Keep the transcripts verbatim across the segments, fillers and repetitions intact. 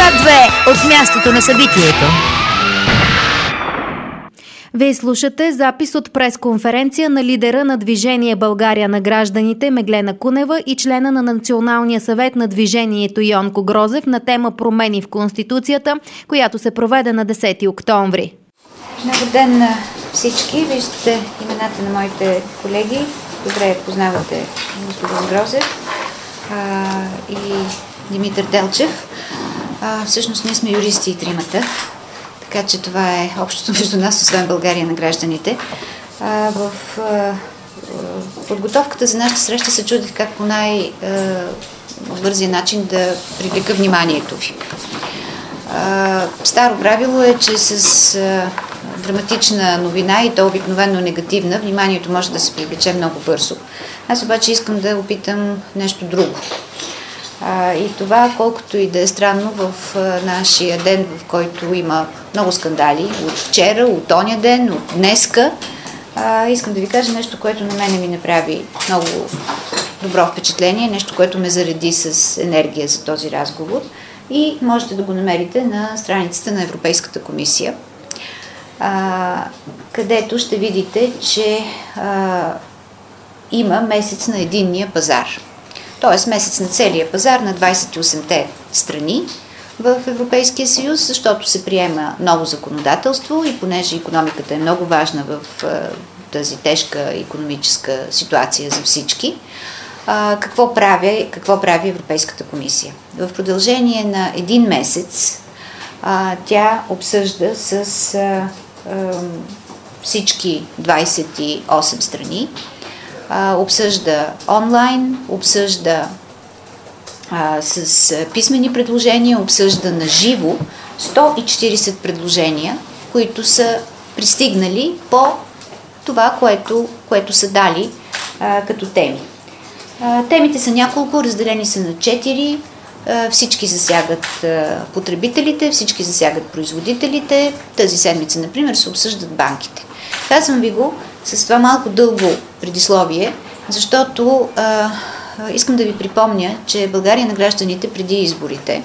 Свят две от мястото на събитието. Вие слушате запис от пресконференция на лидера на Движение България на гражданите Меглена Кунева и члена на Националния съвет на движението Йонко Грозев на тема промени в Конституцията, която се проведе на десети октомври. Много ден на всички. Виждате имената на моите колеги. Добре познавате господин Грозев а, и Димитър Делчев. А, всъщност ние сме юристи и тримата. Така че това е общото между нас, освен България на гражданите. А, в а, подготовката за нашата среща се чудих как по най-бързия начин да привлека вниманието ви. А, старо правило е, че с а, драматична новина, и то обикновено негативна, вниманието може да се привлече много бързо. Аз обаче искам да опитам нещо друго. А, и това, колкото и да е странно, в а, нашия ден, в който има много скандали, от вчера, от оня ден, от днеска, а, искам да ви кажа нещо, което на мене ми направи много добро впечатление, нещо, което ме зареди с енергия за този разговор, и можете да го намерите на страницата на Европейската комисия, а, където ще видите, че а, има месец на единния пазар. Т.е. месец на целия пазар на двадесет и осемте страни в Европейския съюз, защото се приема ново законодателство и понеже икономиката е много важна в тази тежка икономическа ситуация за всички, какво прави, какво прави Европейската комисия? В продължение на един месец тя обсъжда с всички двадесет и осем страни, обсъжда онлайн, обсъжда а, с писмени предложения, обсъжда на живо сто и четиридесет предложения, които са пристигнали по това, което, което са дали а, като теми. А, темите са няколко, разделени са на четири. А, всички засягат а, потребителите, всички засягат производителите. Тази седмица, например, се обсъждат банките. Казвам ви го с това малко дълго предисловие, защото а, искам да ви припомня, че България на гражданите преди изборите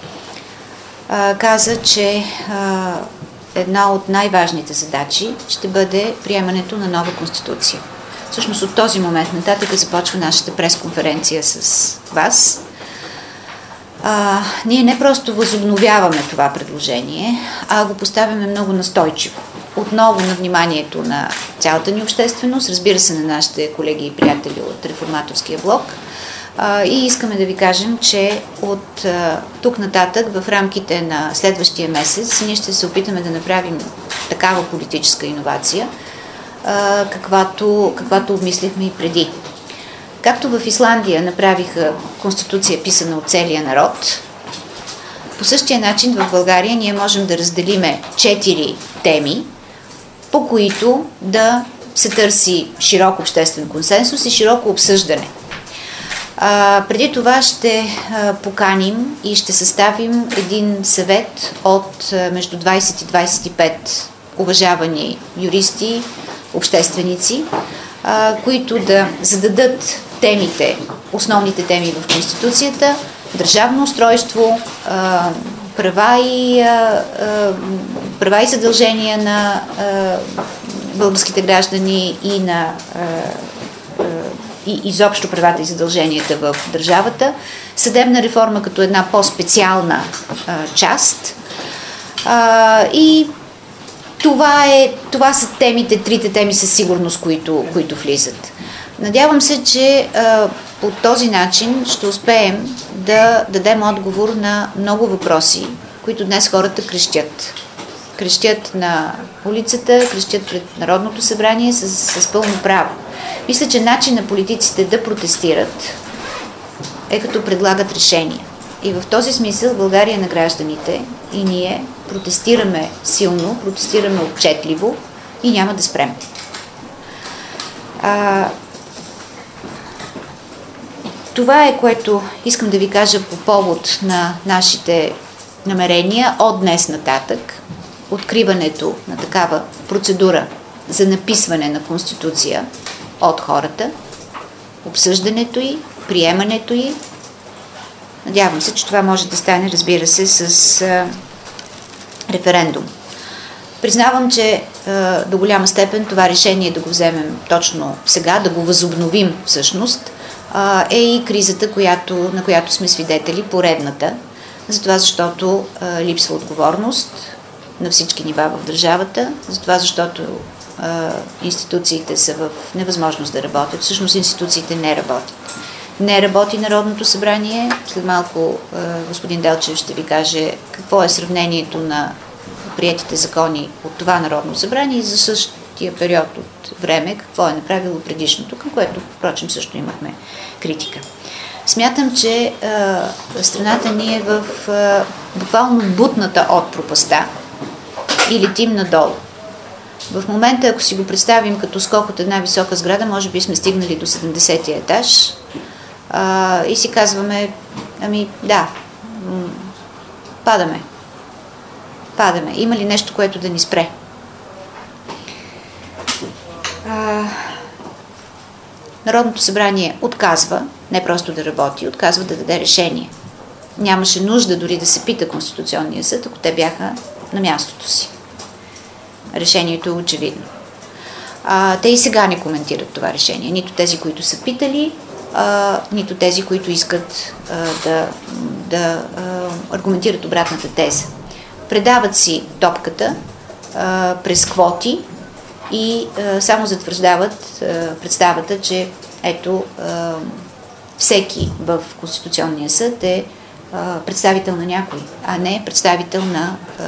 а, каза, че а, една от най-важните задачи ще бъде приемането на нова конституция. Всъщност от този момент нататък започва нашата пресконференция с вас. А, ние не просто възобновяваме това предложение, а го поставяме много настойчиво. Отново на вниманието на цялата ни общественост, разбира се, на нашите колеги и приятели от Реформаторския блок. А, и искаме да ви кажем, че от а, тук нататък, в рамките на следващия месец, ние ще се опитаме да направим такава политическа иновация, а, каквато, каквато обмислихме и преди. Както в Исландия направиха конституция, писана от целия народ, по същия начин в България ние можем да разделиме четири теми, по които да се търси широк обществен консенсус и широко обсъждане. А, преди това ще а, поканим и ще съставим един съвет от а, между двадесет и двадесет и пет уважавани юристи, общественици, а, които да зададат темите, основните теми в Конституцията: държавно устройство, а, права и, а, а, права и задължения на а, българските граждани и на а, а, и изобщо правата и задълженията в държавата, съдебна реформа като една по-специална а, част. А, и това, е, това са темите, трите теми със сигурност, които, които влизат. Надявам се, че а, по този начин ще успеем да дадем отговор на много въпроси, които днес хората крещят. Крещят на улицата, крещят пред Народното събрание с, с пълно право. Мисля, че начин на политиците да протестират е като предлагат решения. И в този смисъл България на гражданите и ние протестираме силно, протестираме отчетливо и няма да спрем. А, това е, което искам да ви кажа по повод на нашите намерения от днес нататък. Откриването на такава процедура за написване на Конституция от хората, обсъждането й, приемането й, Надявам се, че това може да стане, разбира се, с а, референдум. Признавам, че а, до голяма степен това решение да го вземем точно сега, да го възобновим всъщност, а, е и кризата, която, на която сме свидетели, поредната. Затова, защото а, липсва отговорност на всички нива в държавата, затова, защото а, институциите са в невъзможност да работят. Всъщност институциите не работят. Не работи Народното събрание. След малко а, господин Делчев ще ви каже какво е сравнението на приетите закони от това Народно събрание и за същия период от време, какво е направило предишното, към което, впрочем, също имахме критика. Смятам, че а, страната ни е в а, буквално бутната от пропаста и летим надолу. В момента, ако си го представим като скок от една висока сграда, може би сме стигнали до седемдесетия етаж а, и си казваме, ами да, м- падаме. Падаме. Има ли нещо, което да ни спре? А, Народното събрание отказва, не просто да работи, отказва да даде решение. Нямаше нужда дори да се пита Конституционния съд, ако те бяха на мястото си. Решението е очевидно. А, те и сега не коментират това решение. Нито тези, които са питали, а, нито тези, които искат а, да, да а, аргументират обратната теза. Предават си топката а, през квоти и а, само затвърждават а, представата, че ето а, всеки в Конституционния съд е а, представител на някой, а не представител на, а,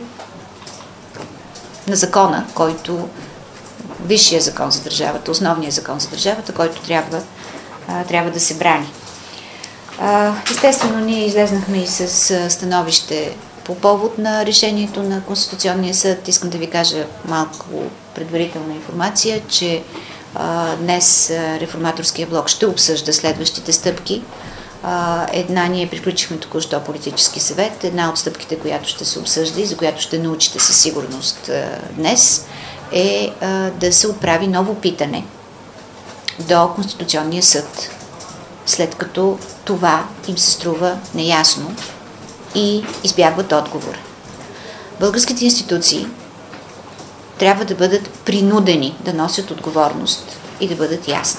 на закона, който висшия закон за държавата, основният закон за държавата, който трябва, а, трябва да се брани. А, естествено, ние излезнахме и с а, становище по повод на решението на Конституционния съд. Искам да ви кажа малко предварителна информация, че а, днес а, Реформаторския блок ще обсъжда следващите стъпки. А, една, ние приключихме току-що политически съвет. Една от стъпките, която ще се обсъжда и за която ще научите със сигурност а, днес, е а, да се отправи ново питане до Конституционния съд, след като това им се струва неясно и избягват отговора. Българските институции трябва да бъдат принудени да носят отговорност и да бъдат ясни.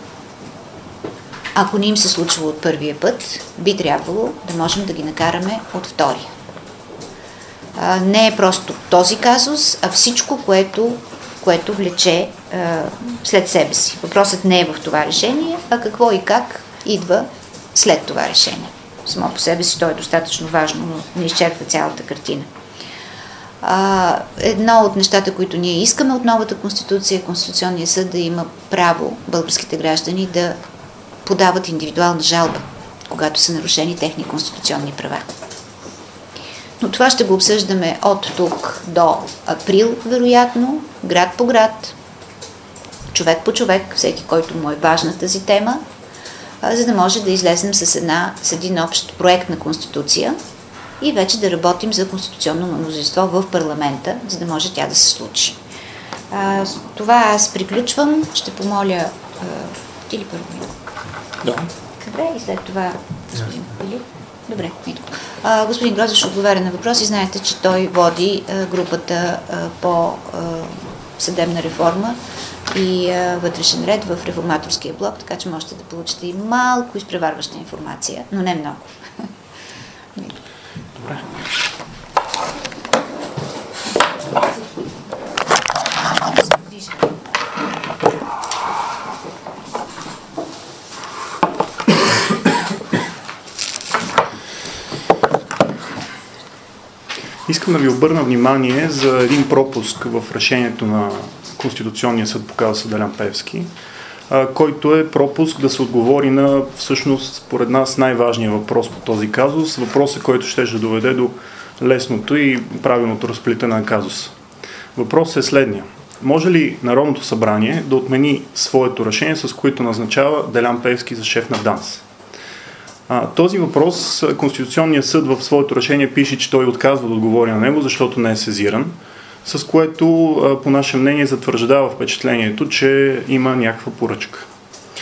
Ако не им се случва от първия път, би трябвало да можем да ги накараме от втория. А, не е просто този казус, а всичко, което, което влече а, след себе си. Въпросът не е в това решение, а какво и как идва след това решение. Само по себе си то е достатъчно важно, но не изчерпва цялата картина. А, едно от нещата, които ние искаме от новата Конституция, е Конституционния съд да има право българските граждани да подават индивидуална жалба, когато са нарушени техни конституционни права. Но това ще го обсъждаме от тук до април, вероятно, град по град, човек по човек, всеки, който му е важна тази тема, за да може да излезем с, една, с един общ проект на Конституция и вече да работим за конституционно мнозинство в парламента, за да може тя да се случи. А, с това аз приключвам. Ще помоля... А, ти ли първо? Да. Добре, и след това господин Пилип. Добре, Митко. А, господин Грозев ще отговаря на въпроси. Знаете, че той води а, групата а, по а, съдебна реформа и а, вътрешен ред в Реформаторския блок, така че можете да получите и малко изпреварваща информация, но не много. Добре. Искам да ви обърна внимание за един пропуск в решението на Конституционния съд по казуса Делян Пеевски, който е пропуск да се отговори на, всъщност, според нас, най-важния въпрос по този казус. Въпросът, който ще ще доведе до лесното и правилното разплитане на казуса. Въпросът е следния. Може ли Народното събрание да отмени своето решение, с което назначава Делян Пеевски за шеф на ДАНС? А, този въпрос Конституционният съд в своето решение пише, че той отказва да отговори на него, защото не е сезиран, с което, по наше мнение, затвърждава впечатлението, че има някаква поръчка.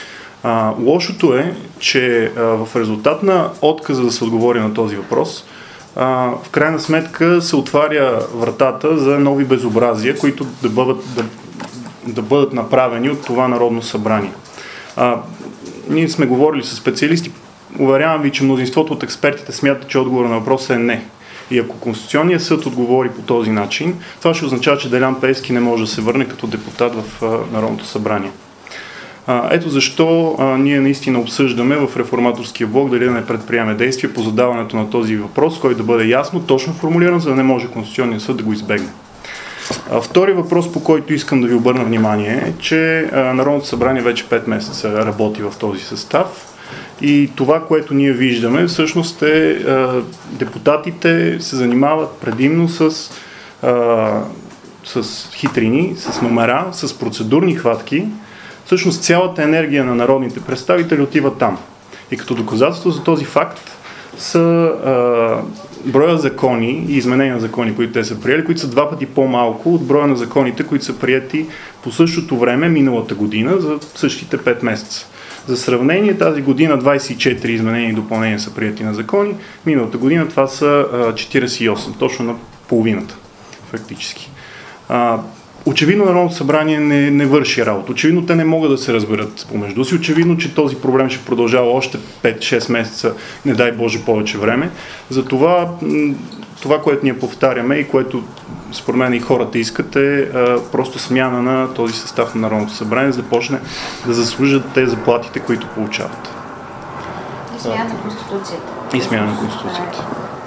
А, лошото е, че а, в резултат на отказа да се отговори на този въпрос, а, в крайна сметка се отваря вратата за нови безобразия, които да бъдат, да, да бъдат направени от това Народно събрание. А, ние сме говорили с специалисти, уверявам ви, че мнозинството от експертите смятат, че отговор на въпроса е не. И ако Конституционният съд отговори по този начин, това ще означава, че Делян Пеевски не може да се върне като депутат в а, Народното събрание. А, ето защо а, ние наистина обсъждаме в Реформаторския блок дали да не предприеме действия по задаването на този въпрос, който да бъде ясно, точно формулиран, за да не може Конституционният съд да го избегне. А, втори въпрос, по който искам да ви обърна внимание, е, че а, Народното събрание вече пет месеца работи в този състав. И това, което ние виждаме, всъщност е а, депутатите се занимават предимно с, а, с хитрини, с номера, с процедурни хватки. Всъщност цялата енергия на народните представители отива там. И като доказателство за този факт са а, броя закони и изменения на закони, които те са приели, които са два пъти по-малко от броя на законите, които са приети по същото време миналата година за същите пет месеца. За сравнение, тази година двадесет и четири изменения и допълнения са приети на закони, миналата година това са а, четиридесет и осем, точно на половината, фактически. А, очевидно Народното събрание не, не върши работа, очевидно те не могат да се разберат помежду си, очевидно, че този проблем ще продължава още пет-шест месеца, не дай Боже повече време. Затова това, което ние повтаряме и което според мен и хората искат е а, просто смяна на този състав на Народното събрание, за да почне да заслужат те заплатите, които получават. И смяна на Конституцията. И смяна на Конституцията.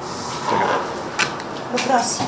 Въпроси?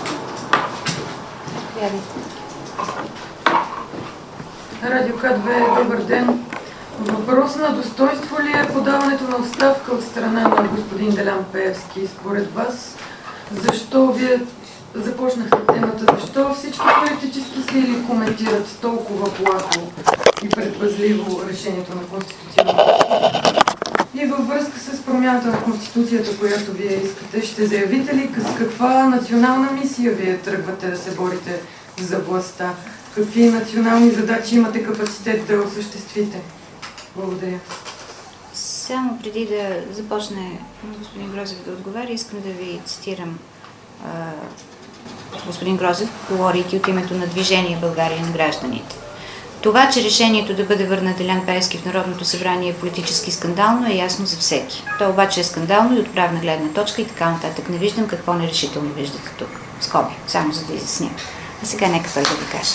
Радио К две, добър ден. Въпрос на достоинство ли е подаването на оставка от страна на господин Делян Пеевски? Според вас, защо вие започнахте темата? Защо всички политически сили коментират толкова плахо и предпазливо решението на Конституционната? И във връзка с промяната на Конституцията, която вие искате, ще заявите ли с каква национална мисия вие тръгвате да се борите за властта? Какви национални задачи имате капацитет да осъществите? Благодаря. Само преди да започне господин Грозев да отговаря, искам да ви цитирам а, господин Грозев, говорейки от името на Движение България на гражданите. Това, че решението да бъде върнат Делян Пеевски в Народното събрание е политически скандално, е ясно за всеки. То обаче е скандално и от правна гледна точка и така нататък. Не виждам какво нерешително виждате тук. Скоби, само за да изясня. А сега нека той да ви каже.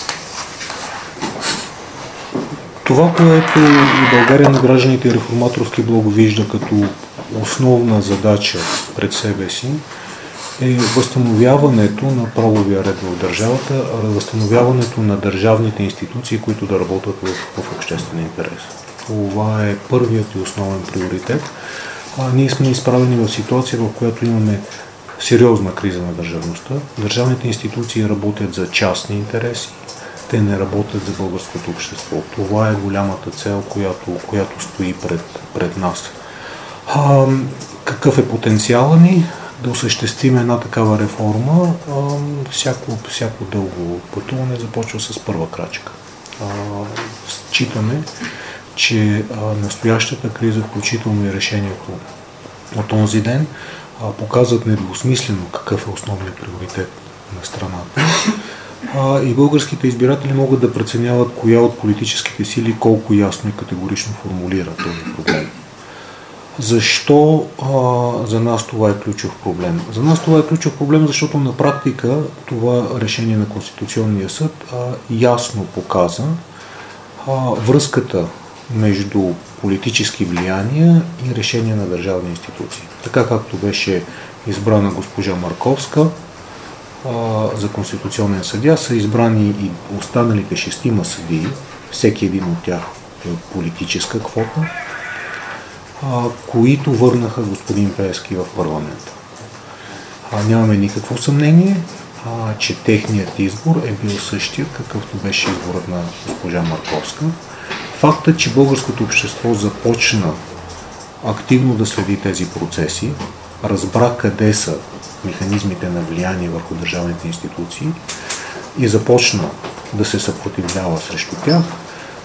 Това, което и България на гражданите и Реформаторски блок вижда като основна задача пред себе си, е възстановяването на правовия ред в държавата, възстановяването на държавните институции, които да работят в, в обществен интерес. Това е първият и основен приоритет. А ние сме изправени в ситуация, в която имаме сериозна криза на държавността. Държавните институции работят за частни интереси, те не работят за българското общество. Това е голямата цел, която, която стои пред, пред нас. А, какъв е потенциалът ни да осъществим една такава реформа? А, всяко, всяко дълго пътуване започва с първа крачка. А, считаме, че а, настоящата криза, включително и решението от онзи ден, а, показват недвусмислено какъв е основният приоритет на страната. А, и българските избиратели могат да преценяват коя от политическите сили колко ясно и категорично формулира този проблем. Защо а, за нас това е ключов проблем? За нас това е ключов проблем, защото на практика това решение на Конституционния съд а, ясно показа а, връзката между политически влияния и решения на държавни институции. Така както беше избрана госпожа Марковска за конституционен съдия, са избрани и останалите шестима съдии, всеки един от тях е политическа квота, които върнаха господин Пеевски в парламента. Нямаме никакво съмнение, че техният избор е бил същият, какъвто беше изборът на госпожа Марковска. Фактът, че българското общество започна активно да следи тези процеси, разбра къде са механизмите на влияние върху държавните институции и започна да се съпротивлява срещу тях,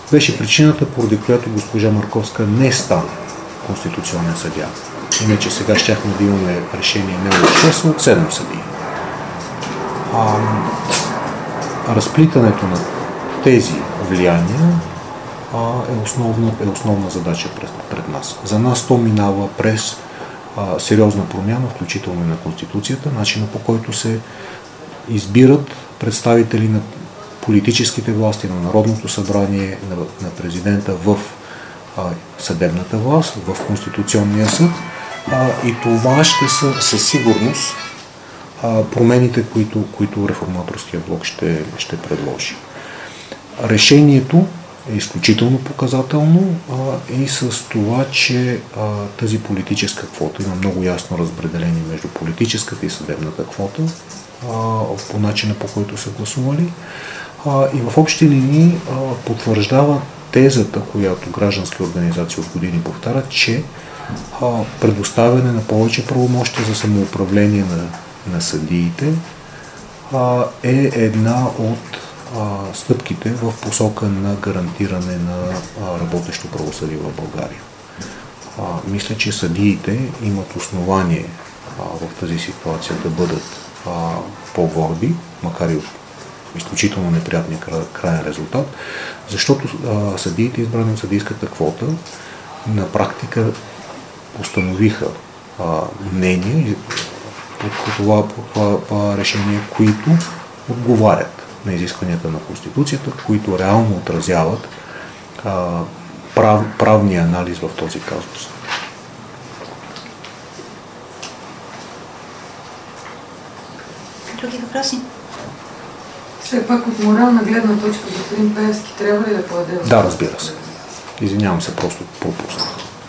беше причината, поради която госпожа Марковска не стана конституционен съдия. Иначе сега щяхме да имаме решение не от шест, а от седем съдии. А, разплитането на тези влияния а, е, основна, е основна задача пред, пред нас. За нас то минава през а, сериозна промяна, включително и на Конституцията, начина по който се избират представители на политическите власти, на Народното събрание, на, на президента в а, съдебната власт, в Конституционния съд. А, и това ще са със сигурност а, промените, които, които реформаторския блок ще, ще предложи. Решението е изключително показателно а, и с това, че а, тази политическа квота има много ясно разпределение между политическата и съдебната квота а, по начина, по който са гласували. А, и в общи линии а, потвърждава тезата, която граждански организации от години повтарят, че а, предоставяне на повече правомощия за самоуправление на, на съдиите а, е една от а, стъпките в посока на гарантиране на а, работещо правосъдие в България. А, мисля, че съдиите имат основание а, в тази ситуация да бъдат а, по-горди, макар и от изключително неприятния крайен резултат, защото а, съдиите, избрани от съдийската квота, на практика установиха а, мнения по, по, това, по това по решение, които отговарят на изискванията на Конституцията, които реално отразяват а, прав, правния анализ в този казус. Други въпроси? Все пак от морална гледна точка господин Пеевски трябва ли да подаде? Да, разбира се. Извинявам се, просто пропуснах.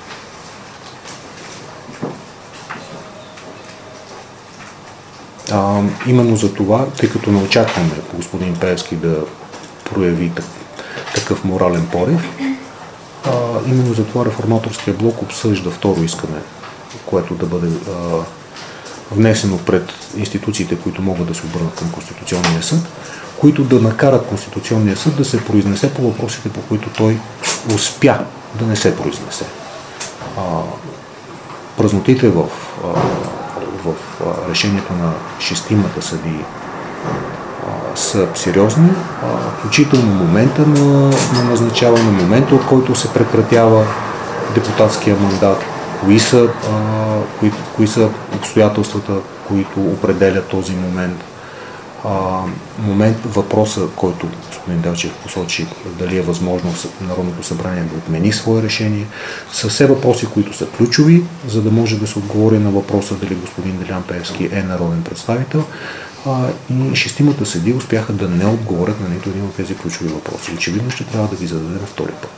А, именно за това, тъй като не очакваме господин Пеевски да прояви такъв морален порив, а, именно за това реформаторския блок обсъжда второ искане, което да бъде а, внесено пред институциите, които могат да се обърнат към Конституционния съд, които да накарат Конституционния съд да се произнесе по въпросите, по които той успя да не се произнесе. А, празнотите в, а, в а, решението на шестимата съдии а, са сериозни, а, включително момента на, на назначаване, момента, от който се прекратява депутатския мандат, кои са, а, кои, кои са обстоятелствата, които определят този момент. А, момент, въпроса, който господин Делчев посочи, дали е възможно Народното събрание да отмени свое решение, са все въпроси, които са ключови, за да може да се отговори на въпроса дали господин Делян Пеевски е народен представител. А, и шестимата съдии успяха да не отговорят на нито един от тези ключови въпроси. Очевидно ще трябва да ги зададем втори път.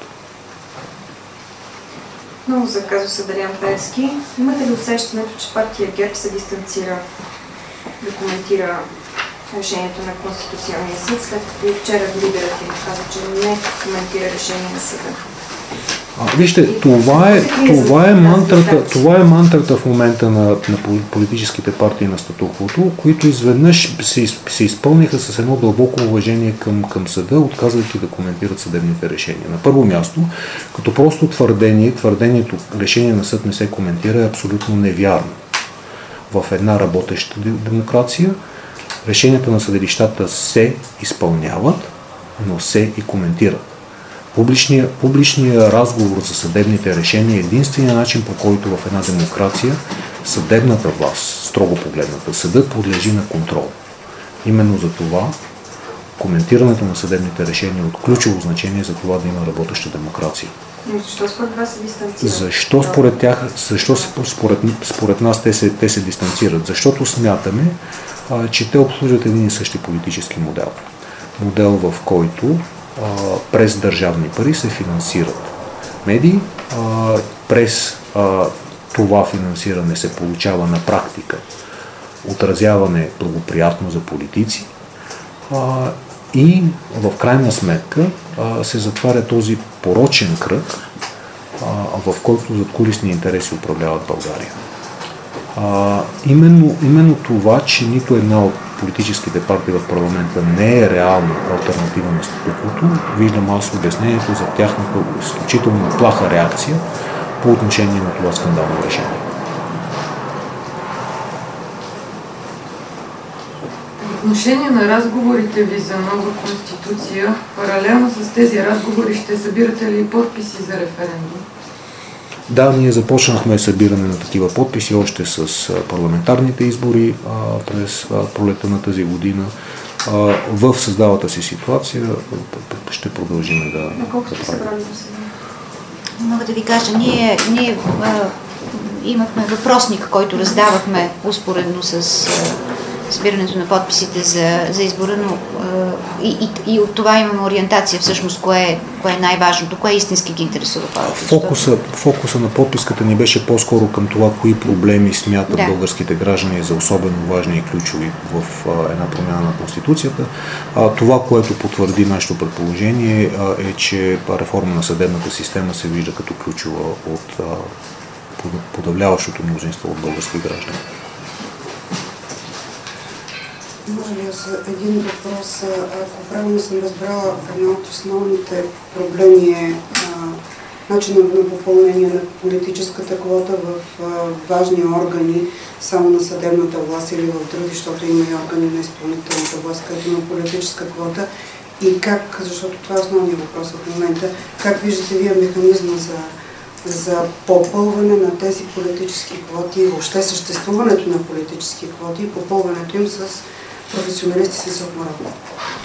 Много за казуса Делян Пеевски. Имате ли усещането, че партия ГЕРБ се дистанцира да коментира решението на Конституционния съд, след като и вчера лидерът им каза, че не коментира решение на съда? А, вижте, това е, това, е мантрата, това е мантрата в момента на, на политическите партии на статуквото, които изведнъж се, се изпълниха с едно дълбоко уважение към, към съда, отказвайки да коментират съдебните решения. На първо място, като просто твърдение, твърдението решение на съд не се коментира е абсолютно невярно. В една работеща демокрация решенията на съдилищата се изпълняват, но се и коментират. Публичният публичния разговор за съдебните решения е единственият начин, по който в една демокрация съдебната власт, строго погледната, съдът подлежи на контрол. Именно за това коментирането на съдебните решения е от ключово значение за това да има работеща демокрация. Но защо според вас се дистанцират? Защо според тях, защо според, според нас те се, те се дистанцират? Защото смятаме, а, че те обслужват един и същи политически модел. Модел, в който а, през държавни пари се финансират медии, а, през а, това финансиране се получава на практика отразяване благоприятно за политици а, и в крайна сметка а, се затваря този порочен кръг, а, в който задкулисни интереси управляват България. А, именно, именно това, че нито една от политическите партии в парламента не е реално алтернатива на статуквото, виждам аз обяснението за тяхната изключително плаха реакция по отношение на това скандално решение. В отношение на разговорите ви за нова конституция, паралелно с тези разговори ще събирате ли подписи за референдум? Да, ние започнахме събиране на такива подписи още с парламентарните избори а, през а, пролета на тази година. А, в създалата си ситуация ще продължим да... На колко сте събрали до сега? Мога да ви кажа, ние, ние а, имахме въпросник, който раздавахме успоредно с а, събирането на подписите за, за избора, но а, и, и, и от това имаме ориентация всъщност, кое, кое е най-важното, кое истински ги интересува повече. Фокуса, фокуса на подписката ни беше по-скоро към това, кои проблеми смятат да. българските граждани за особено важни и ключови в а, една промяна на Конституцията. А, това, което потвърди нашето предположение а, е, че реформа на съдебната система се вижда като ключова от а, подавляващото мнозинство от български граждани. Може би за един въпрос, ако правилно съм разбрала, една от основните проблеми е начинът на попълнение на политическата квота в а, важни органи само на съдебната власт или в други, защото има и органи на изпълнителната власт, където има политическа квота. И как, защото това е основният въпрос в момента, как виждате вие механизма за, за попълване на тези политически квоти и въобще съществуването на политически квоти и попълването им с професионалисти с висок морал?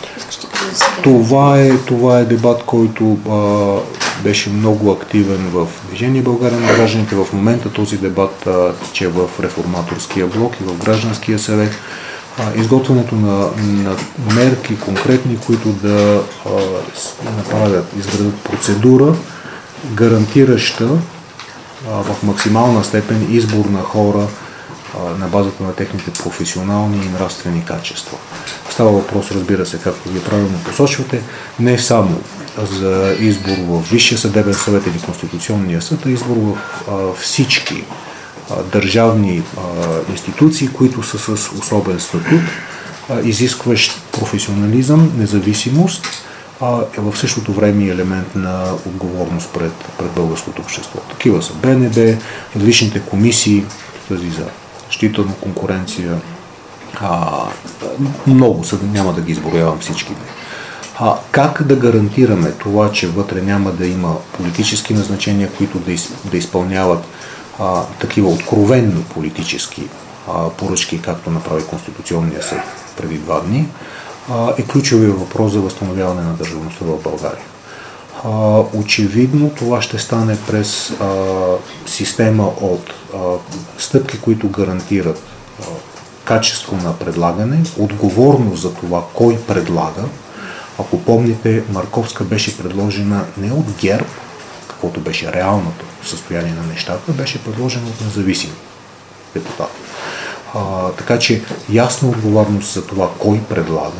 Това е, това е дебат, който а, беше много активен в Движение България на гражданите. В момента този дебат а, тече в реформаторския блок и в гражданския съвет. А, изготвянето на, на мерки конкретни, които да а, направят, изградат процедура, гарантираща а, в максимална степен избор на хора на базата на техните професионални и нравствени качества. Става въпрос, разбира се, както вие правилно посочвате, не само за избор в Висшия съдебен съвет или Конституционния съд, а избор в а, всички а, държавни а, институции, които са с особен статут, а, изискващ професионализъм, независимост, а е в същото време и елемент на отговорност пред, пред българското общество. Такива са Б Н Б, различните комисии, тази за защита на конкуренция, а, много са, няма да ги изброявам всичките. А, как да гарантираме това, че вътре няма да има политически назначения, които да, из, да изпълняват а, такива откровенно политически а, поръчки, както направи Конституционния съд преди два дни, а, е ключовият въпрос за възстановяване на държавността в България. А, очевидно това ще стане през а, система от а, стъпки, които гарантират а, качество на предлагане, отговорност за това кой предлага. Ако помните, Марковска беше предложена не от ГЕРБ, каквото беше реалното състояние на нещата, беше предложена от независими депутати. А, така че ясна отговорност за това кой предлага,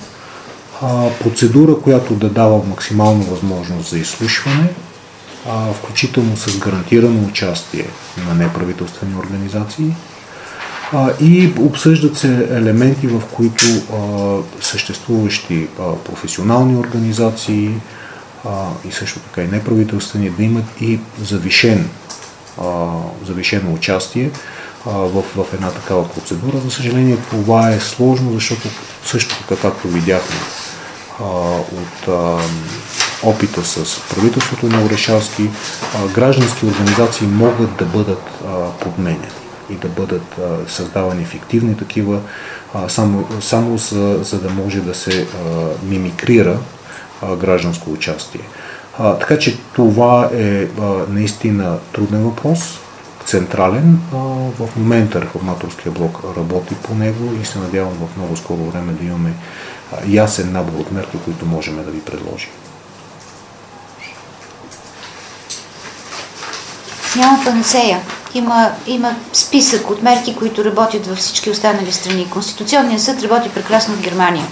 а, процедура, която да дава максимална възможност за изслушване, а, включително с гарантирано участие на неправителствени организации, а, и обсъждат се елементи, в които а, съществуващи а, професионални организации а, и също така и неправителствени да имат и завишен, а, завишено участие а, в, в една такава процедура. За съжаление това е сложно, защото също така, както видяхме а, от а, опита с правителството на Орешарски, а, граждански организации могат да бъдат а, подменени и да бъдат а, създавани фиктивни такива, а, само, само за, за да може да се а, мимикрира а, гражданско участие. А, така че това е а, наистина труден въпрос, централен. А, в момента реформаторския блок работи по него и се надявам в много скоро време да имаме а, ясен набор от мерки, които можем да ви предложим. Няма панацея. Има, има списък от мерки, които работят във всички останали страни. Конституционният съд работи прекрасно в Германия.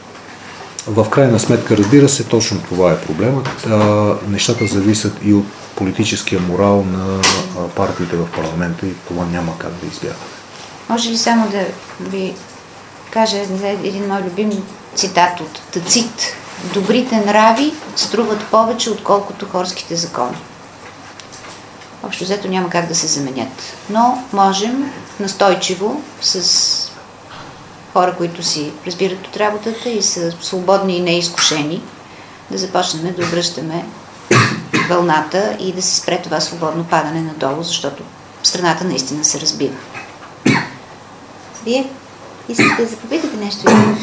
В крайна сметка, разбира се, точно това е проблемът. Нещата зависят и от политическия морал на партиите в парламента и това няма как да избяга. Може ли само да ви кажа един мой любим цитат от Тацит? Добрите нрави струват повече, отколкото хорските закони. Общо взето няма как да се заменят. Но можем настойчиво с хора, които си разбират от работата и са свободни и неизкушени, да започнем да обръщаме вълната и да се спре това свободно падане надолу, защото страната наистина се разбива. Вие искате да запопитате нещо?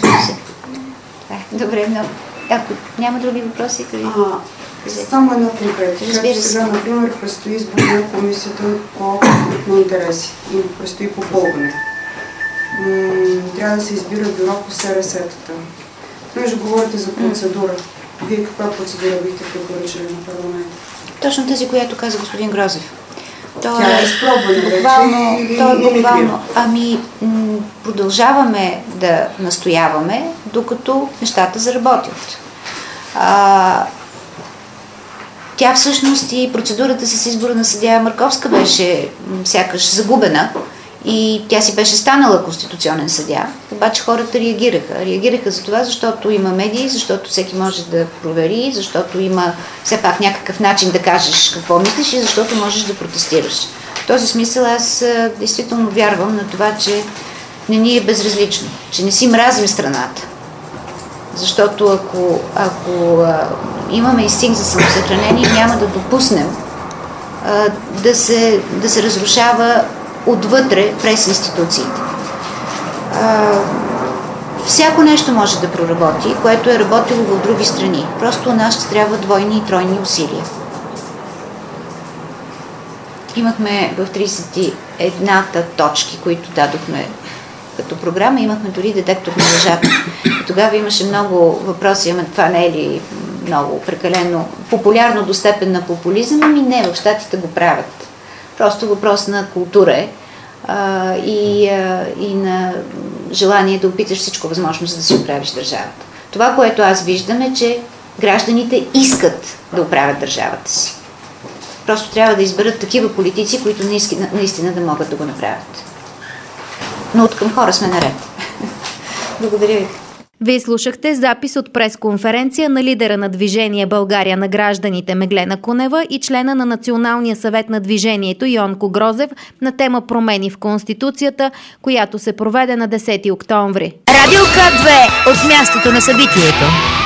Добре, много. Ако няма други въпроси, къде? Само едно конкретно. Разбира се. Сега, например, предстои избор на комисията по конфликт на интереси и предстои попълване. Трябва да се избира бюро по СРС-тата. Може да говорите за процедура. Вие каква процедура бихте препоръчали на парламента? Точно тази, която каза господин Грозев. То Тя е изпробвана буквално, вече. То е буквално. Ами, м- продължаваме да настояваме, докато нещата заработят. А, тя всъщност и процедурата с избора на съдия Марковска беше м- сякаш загубена и тя си беше станала конституционен съдия. Обаче хората реагираха. Реагираха за това, защото има медии, защото всеки може да провери, защото има все пак някакъв начин да кажеш какво мислиш и защото можеш да протестираш. В този смисъл аз а, действително вярвам на това, че не ни е безразлично, че не си мразим страната. Защото ако, ако а, имаме инстинкт за самосъхранение, няма да допуснем а, да, се, да се разрушава отвътре през институциите. А, всяко нещо може да проработи, което е работило в други страни. Просто у нас ще трябва двойни и тройни усилия. Имахме в тридесет и едната точки, които дадохме като програма, имахме дори детектор на лъжата. И тогава имаше много въпроси, ама това не е ли много прекалено популярно до степен на популизъм? Ами не, в щатите го правят. Просто въпрос на култура е а, и, а, и на желание да опиташ всичко възможно, за да си оправиш държавата. Това, което аз виждам е, че гражданите искат да оправят държавата си. Просто трябва да изберат такива политици, които наистина, наистина да могат да го направят. Но от към хора сме наред. Благодаря ви. Вие слушахте запис от пресконференция на лидера на Движение България на гражданите Меглена Кунева и члена на Националния съвет на движението Йонко Грозев на тема промени в Конституцията, която се проведе на десети октомври. Радио К две от мястото на събитието.